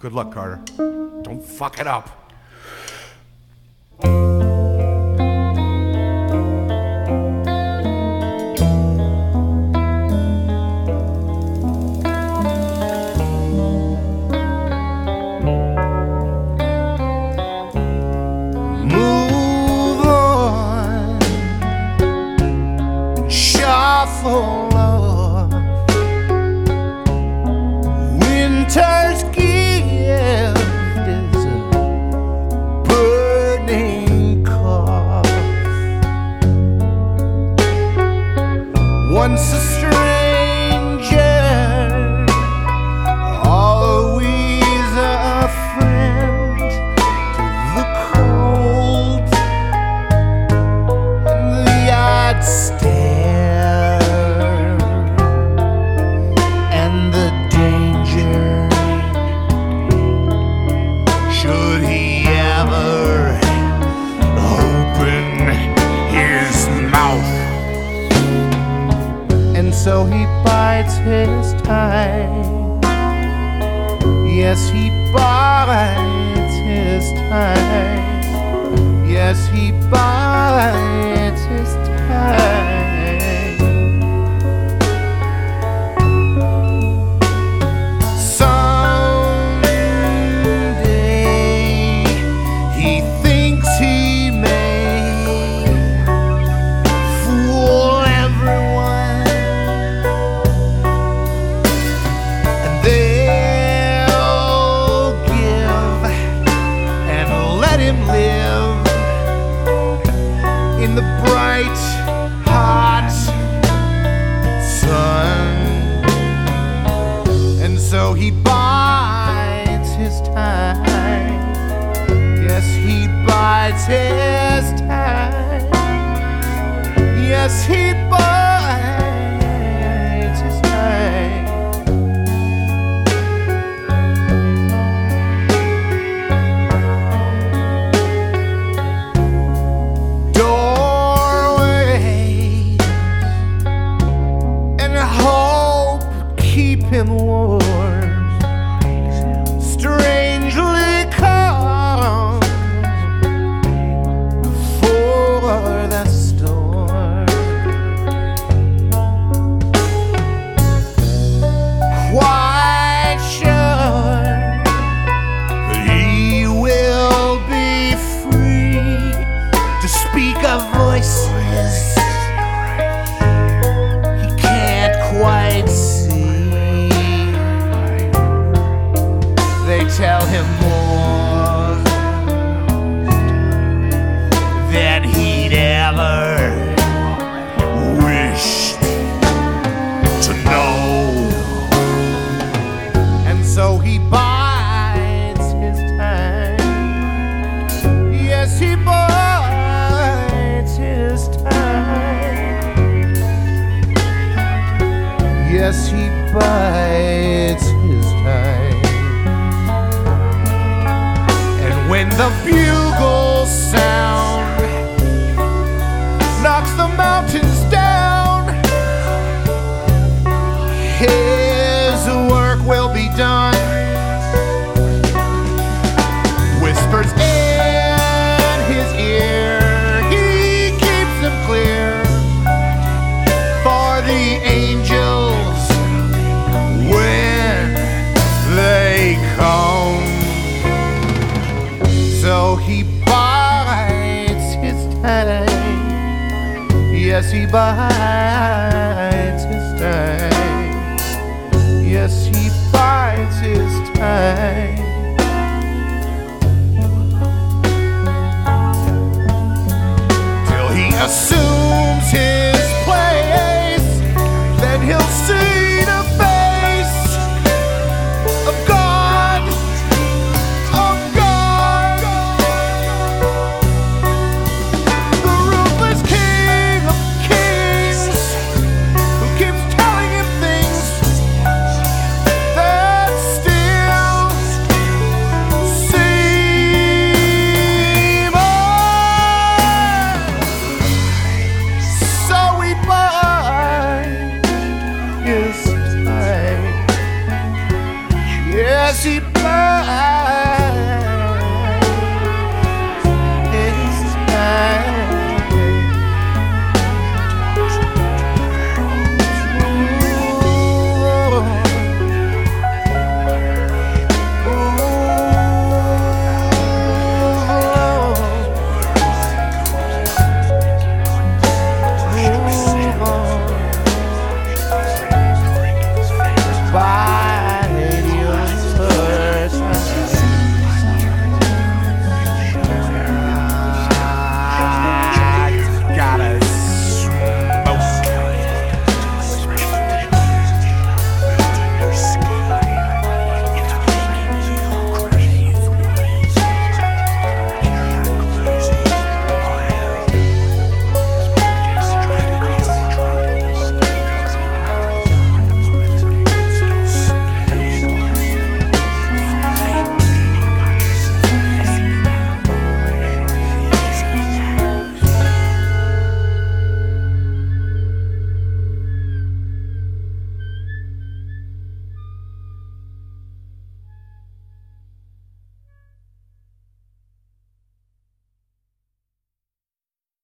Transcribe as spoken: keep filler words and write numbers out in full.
Good luck, Carter. Don't fuck it up. Full of winter's gift is a burning cough. Once a stranger, always a friend to the cold and the odd stare. So he bides his time. Yes, he bides his time. Yes, he bides his time. Someday he thinks he may fool everyone. Live in the bright, hot sun, and so he bides his time. Yes, he bides his time. Yes, he bides his time. Keep him warm, strangely calm before the storm. Quite sure that he will be free to speak of voices he can't quite see. They tell him more than he'd ever wished to know. And so he bides his time. Yes, he bides his time. Yes, he bides his time. When the bugle sound knocks the mountains down, his work will be done. Whispers in his ear, he keeps them clear for the angels when they come. So he bides his time. Yes, he bides his time. Yes, he bides his time. Till he assumes his place, then he'll see the face of God. Yes, he